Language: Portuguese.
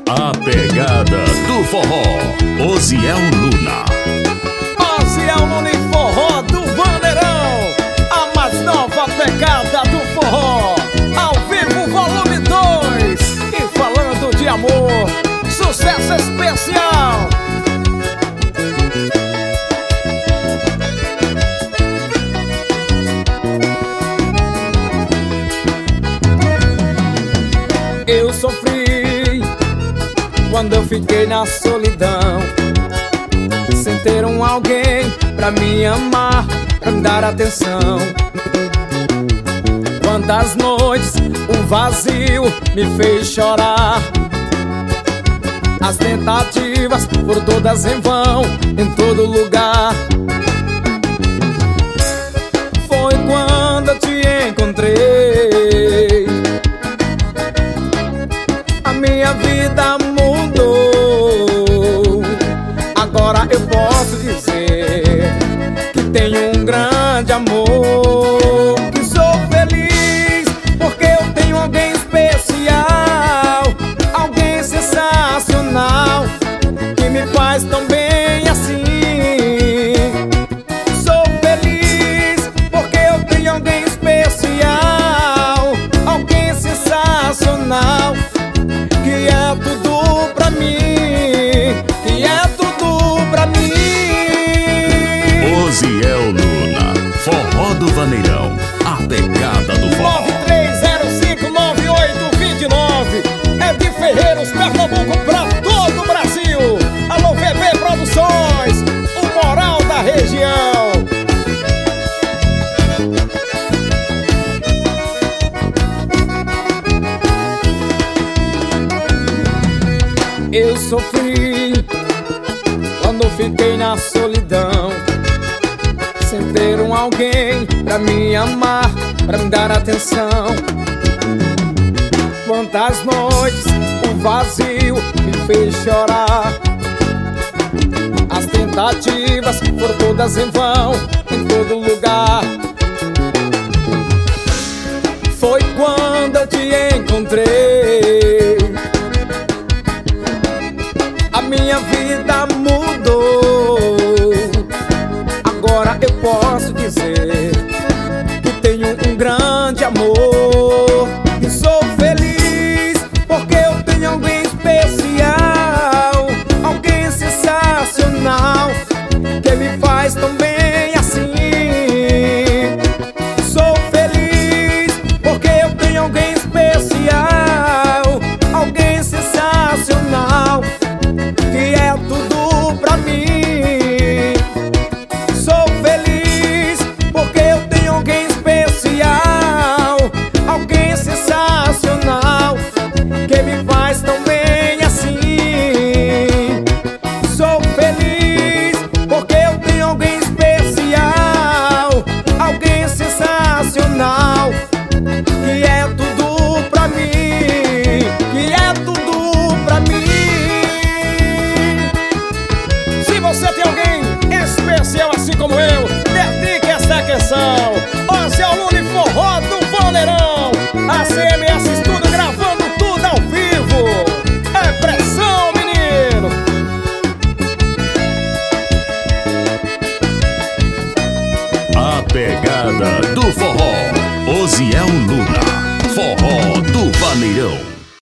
A pegada do forró, Osiel Luna. Osiel Luna e forró do Bandeirão, a mais nova pegada do forró. Ao vivo, volume 2. E falando de amor, sucesso especial. Eu sofri quando eu fiquei na solidão, sem ter alguém pra me amar, pra me dar atenção. Quantas noites o vazio me fez chorar, as tentativas foram todas em vão, em todo lugar. Foi quando eu te encontrei, a minha vida mudou. Agora eu posso dizer que tenho um grande amor, que sou feliz porque eu tenho alguém especial, alguém sensacional, que me faz tão bem assim. Sou feliz porque eu tenho alguém especial, alguém sensacional, que é tudo pra mim, que é tudo pra mim. Osiel Luna, forró do Vaneirão, a pegada do forró. 93059829 é de Ferreiros, Pernambuco, pra todo o Brasil. Alô, VB Produções, o moral da região. Eu sofri quando fiquei na solidão, sem ter alguém pra me amar, pra me dar atenção. Quantas noites o vazio me fez chorar, as tentativas foram todas em vão, em todo lugar. Foi quando eu te encontrei, a minha vida